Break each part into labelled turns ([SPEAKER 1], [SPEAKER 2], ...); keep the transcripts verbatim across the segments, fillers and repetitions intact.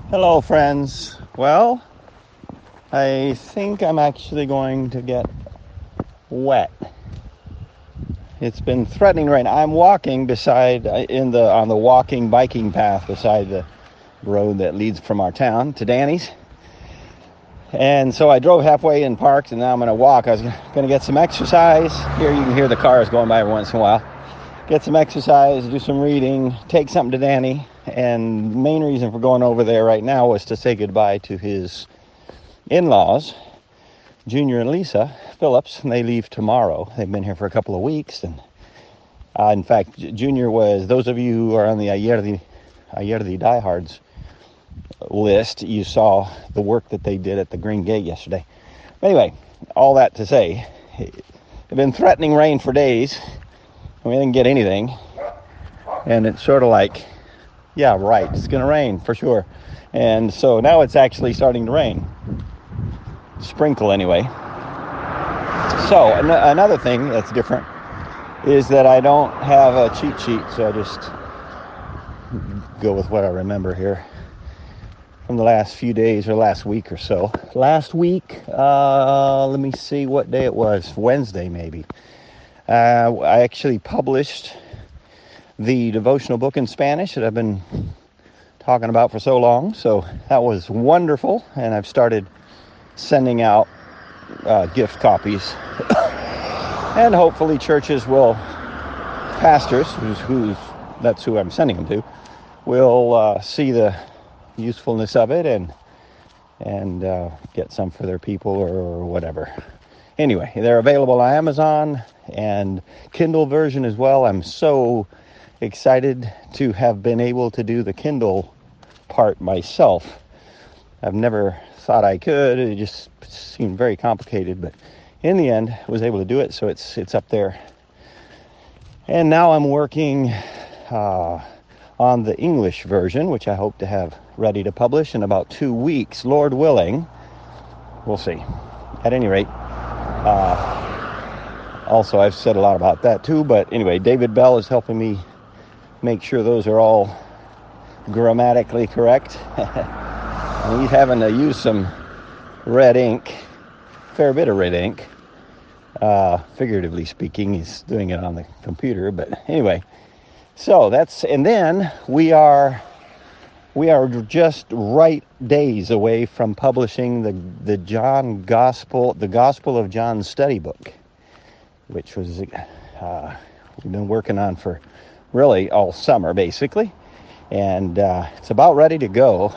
[SPEAKER 1] Hello, friends. Well, I think I'm actually going to get wet. It's been threatening rain. I'm walking beside in the on the walking biking path beside the road that leads from our town to Danny's. And so I drove halfway and parked, and now I'm going to walk. I was going to get some exercise. Here you can hear the cars going by every once in a while. Get some exercise, do some reading, take something to Danny. And the main reason for going over there right now was to say goodbye to his in-laws, Junior and Lisa Phillips, and they leave tomorrow. They've been here for a couple of weeks. And uh, in fact, Junior was, those of you who are on the Ayerdi, Ayerdi Diehards list, you saw the work that they did at the Green Gate yesterday. Anyway, all that to say, it's been threatening rain for days. We didn't get anything. And it's sort of like, yeah, right, it's going to rain for sure. And so now it's actually starting to rain. Sprinkle anyway. So an- another thing that's different is that I don't have a cheat sheet, so I just go with what I remember here from the last few days or last week or so. Last week, uh, let me see what day it was. Wednesday, maybe. Uh, I actually published the devotional book in Spanish that I've been talking about for so long. So that was wonderful. And I've started sending out uh, gift copies. And hopefully churches will, pastors, who's, who's that's who I'm sending them to, will uh, see the usefulness of it and and uh, get some for their people or whatever. Anyway, they're available on Amazon and Kindle version as well. I'm so excited to have been able to do the Kindle part myself. I've never thought I could. It just seemed very complicated, but in the end, I was able to do it, so it's it's up there. And now I'm working uh, on the English version, which I hope to have ready to publish in about two weeks, Lord willing. We'll see. At any rate, uh, also I've said a lot about that too, but anyway, David Bell is helping me make sure those are all grammatically correct. And he's having to use some red ink, fair bit of red ink, uh, figuratively speaking. He's doing it on the computer, but anyway. So that's, and then we are, we are just right days away from publishing the the John Gospel, the Gospel of John study book, which was uh, we've been working on for really all summer, basically, and uh, it's about ready to go.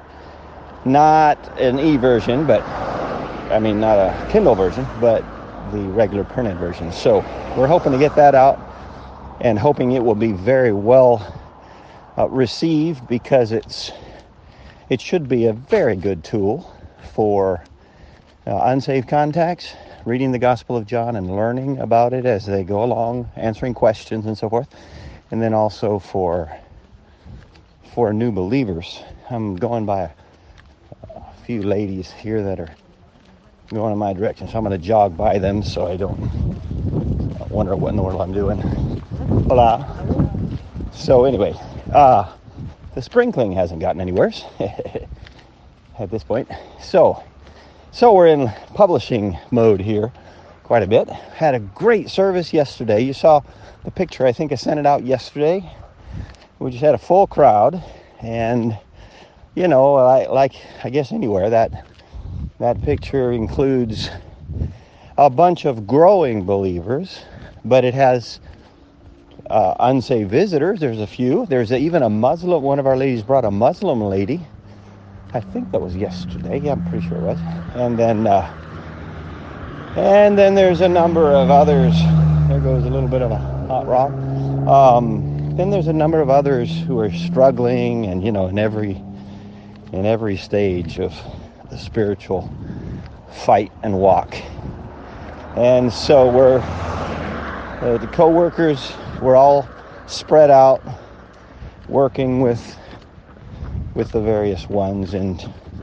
[SPEAKER 1] Not an e-version, but I mean, not a Kindle version, but the regular printed version. So we're hoping to get that out, and hoping it will be very well uh, received, because it's it should be a very good tool for uh, unsaved contacts, reading the Gospel of John and learning about it as they go along, answering questions and so forth, and then also for for new believers. I'm going by a, a few ladies here that are going in my direction, so I'm going to jog by them so I don't wonder what in the world I'm doing. Hola. So anyway, uh, the sprinkling hasn't gotten any worse at this point. So, so we're in publishing mode here quite a bit. Had a great service yesterday. You saw the picture. I think I sent it out yesterday. We just had a full crowd, and you know, I, like I guess anywhere, that that picture includes a bunch of growing believers, but it has uh, unsaved visitors. There's a few. There's a, even a Muslim. One of our ladies brought a Muslim lady. I think that was yesterday. Yeah, I'm pretty sure it was. And then, uh, and then there's a number of others. There goes a little bit of a hot rock. Um, then there's a number of others who are struggling, and you know, in every in every stage of the spiritual fight and walk. And so we're uh, the co-workers. We're all spread out, working with with the various ones, and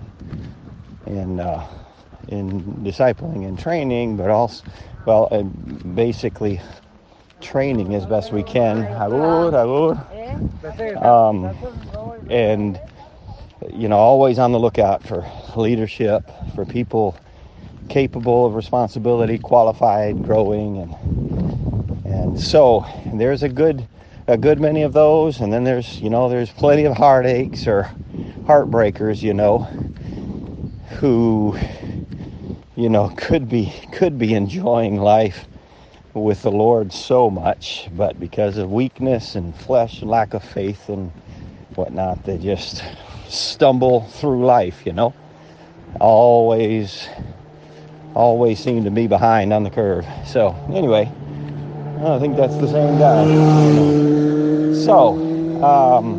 [SPEAKER 1] in uh, in discipling and training, but also, well, uh, basically training as best we can. Um, and you know, always on the lookout for leadership, for people capable of responsibility, qualified, growing, and and so there's a good a good many of those, and then there's you know there's plenty of heartaches or heartbreakers, you know, who you know could be could be enjoying life with the Lord so much, but because of weakness and flesh and lack of faith and whatnot, they just stumble through life, you know, always always seem to be behind on the curve. So anyway, I think that's the same guy. So um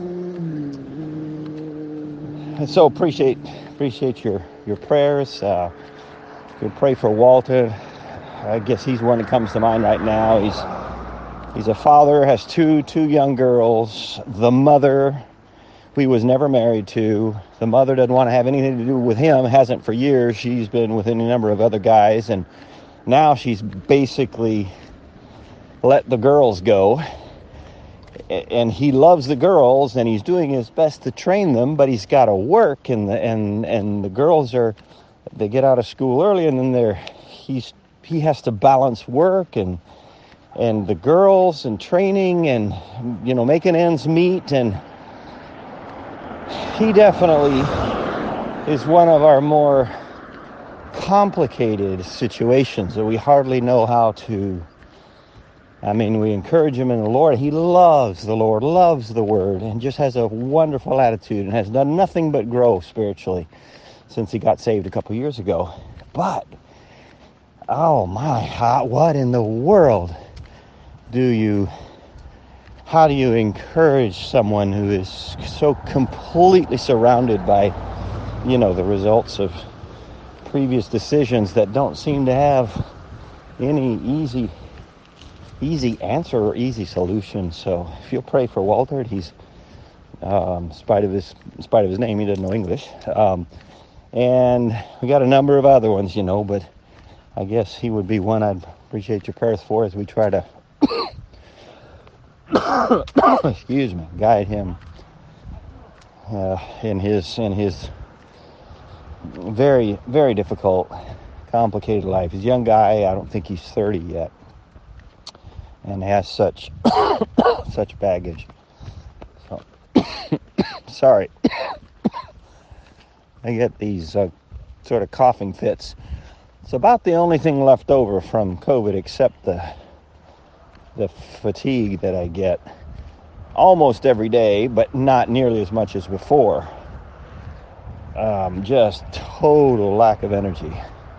[SPEAKER 1] so appreciate appreciate your your prayers. Uh you pray for Walter. I guess he's one that comes to mind right now. He's he's a father, has two two young girls. The mother, who he was never married to. The mother doesn't want to have anything to do with him, hasn't for years. She's been with any number of other guys, and now she's basically let the girls go. And he loves the girls, and he's doing his best to train them, but he's got to work, and the, and and the girls are, they get out of school early, and then they're, he's he has to balance work and and the girls and training and, you know, making ends meet. And he definitely is one of our more complicated situations that we hardly know how to, I mean, we encourage him in the Lord. He loves the Lord, loves the Word, and just has a wonderful attitude and has done nothing but grow spiritually since he got saved a couple years ago. But oh my, how, what in the world do you, how do you encourage someone who is so completely surrounded by, you know, the results of previous decisions that don't seem to have any easy, easy answer or easy solution? So if you'll pray for Walter, he's, um, in spite of his, in spite of his name, he doesn't know English. Um, and we got a number of other ones, you know, but I guess he would be one I'd appreciate your prayers for as we try to, excuse me, guide him uh, in his in his very very difficult, complicated life. He's a young guy. I don't think he's thirty yet, and has such such baggage. So sorry, I get these uh, sort of coughing fits. It's about the only thing left over from COVID, except the the fatigue that I get almost every day, but not nearly as much as before. Um, just total lack of energy.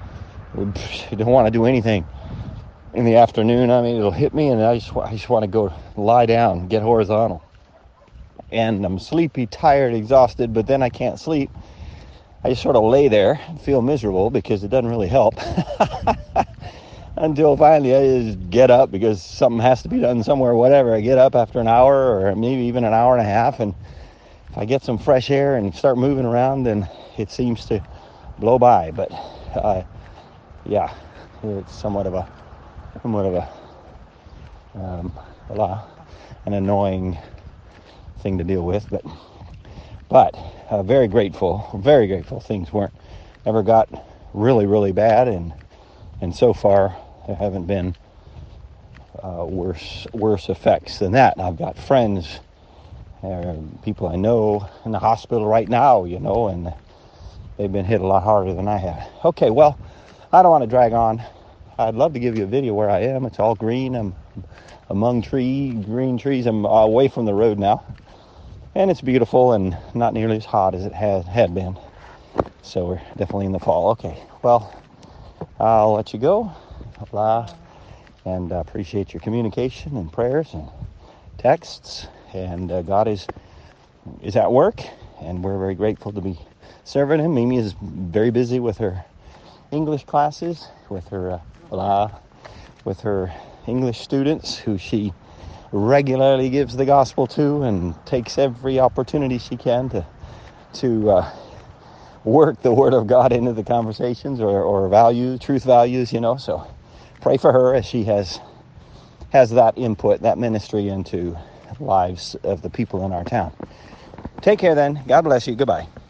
[SPEAKER 1] I don't want to do anything in the afternoon. I mean, it'll hit me, and I just I just want to go lie down, get horizontal, and I'm sleepy, tired, exhausted. But then I can't sleep. I just sort of lay there and feel miserable because it doesn't really help. Until finally I just get up because something has to be done somewhere, whatever. I get up after an hour or maybe even an hour and a half, and if I get some fresh air and start moving around, then it seems to blow by. But uh, yeah, it's somewhat of a, somewhat of a, um, a lot, an annoying thing to deal with. But but uh, very grateful, very grateful. Things weren't ever got really really bad, and and so far there haven't been uh, worse worse effects than that. And I've got friends, uh, people I know in the hospital right now, you know, and they've been hit a lot harder than I have. Okay, well, I don't want to drag on. I'd love to give you a video where I am. It's all green. I'm among tree, green trees. I'm away from the road now. And it's beautiful and not nearly as hot as it had, had been. So we're definitely in the fall. Okay, well, I'll let you go. Blah. And I uh, appreciate your communication and prayers and texts. And uh, God is is at work, and we're very grateful to be serving Him. Mimi is very busy with her English classes, with her uh, blah, with her English students who she regularly gives the gospel to, and takes every opportunity she can to to uh, work the Word of God into the conversations, or, or value, truth values, you know. So pray for her as she has has that input, that ministry into lives of the people in our town. Take care then. God bless you. Goodbye.